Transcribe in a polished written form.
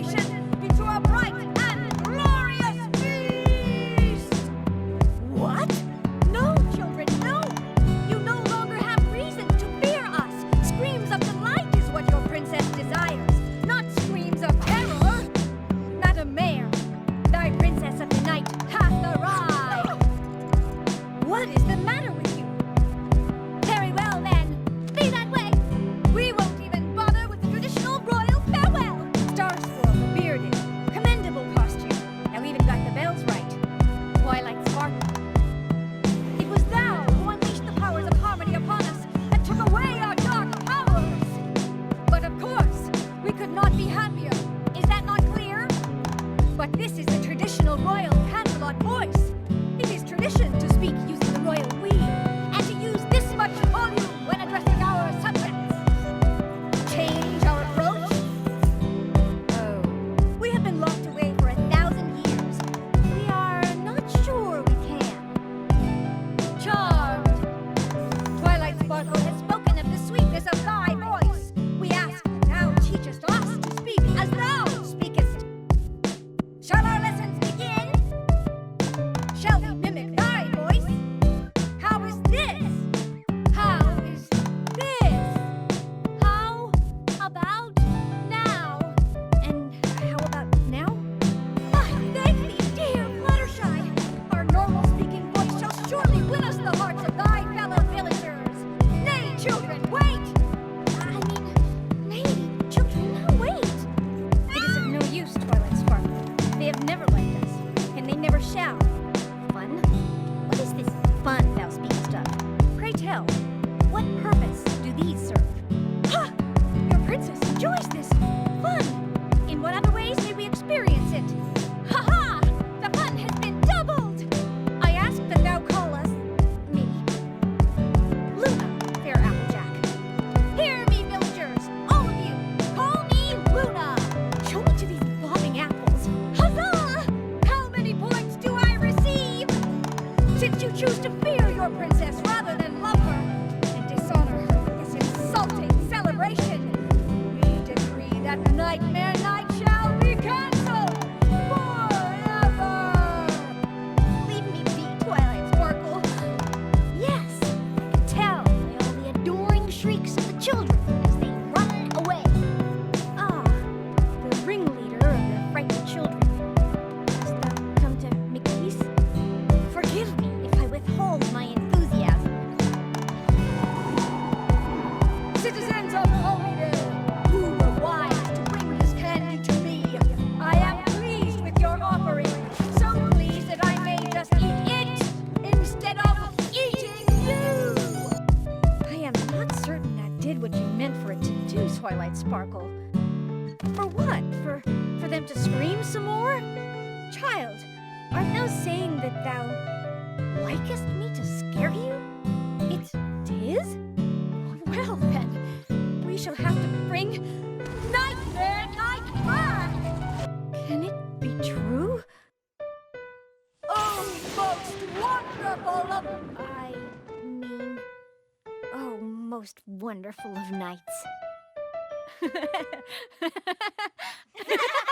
celebration into a bright and glorious feast! What? No, children, no! You no longer have reason to fear us. Screams of delight is what your princess desires, not screams of terror. Madam Mayor, thy princess of the night hath arrived. What is the matter with you? Very well, then. Be that way. We won't even bother with the traditional royal farewell. Star Squirrel, bearded, commendable costume. Thou even got the bells right. Twilight Sparkle. It was thou who unleashed the powers of harmony upon us and took away our dark powers. But of course, we could not be happier. Is that not clear? But this is the traditional royal Canterlot voice. It is tradition to speak using the royal we, and to use this much volume when addressing our subjects. Change our approach? Oh, we have been locked away for 1,000 years. We are not sure we can. Charmed. Twilight Sparkle has spoken of the sweetness of thy voice. We ask that thou teachest us to speak as thou speakest. Shall our lessons begin? Shall we mimic thy voice? How is this? How is this? How about now? And how about now? Ah, thank thee, dear Fluttershy. Our normal speaking voice shall surely win us the hearts of thy fellow villagers. Nay, children, wait! Nay, children, now wait. It is of no use, Twilight Sparkle. They have never liked us, and they never shall. Fun? What is this fun thou speakest of? Pray tell, what purpose do these serve? Ha! Your princess enjoys this fun. In what other ways may we experience it? Ha ha! The fun has been doubled! I ask that thou call us me. Luna, fair Applejack. Hear me, villagers, all of you. Call me Luna. Show me to these bobbing apples. Huzzah! How many points do I receive? Since you choose to fear your princess rather than love her and dishonor her with this insulting celebration, we decree that Nightmare Night shall be cancelled forever! Leave me be, Twilight Sparkle. Yes, I can tell by all the adoring shrieks of the children as they run away. Ah, the ringleader of the frightened children. Hast thou come to make peace? Forgive me if I withhold my enthusiasm. Citizens of Holyday, who were wise to bring this candy to me, I am pleased with your offering. So pleased that I may just eat it instead of eating you. I am not certain that did what you meant for it to do, Twilight Sparkle. For what? For them to scream some more? Child, art thou saying that thou likest me to scare you? It is? Well then, we shall have to bring Nightmare Night back! Can it be true? Oh, most wonderful of... oh, most wonderful of nights.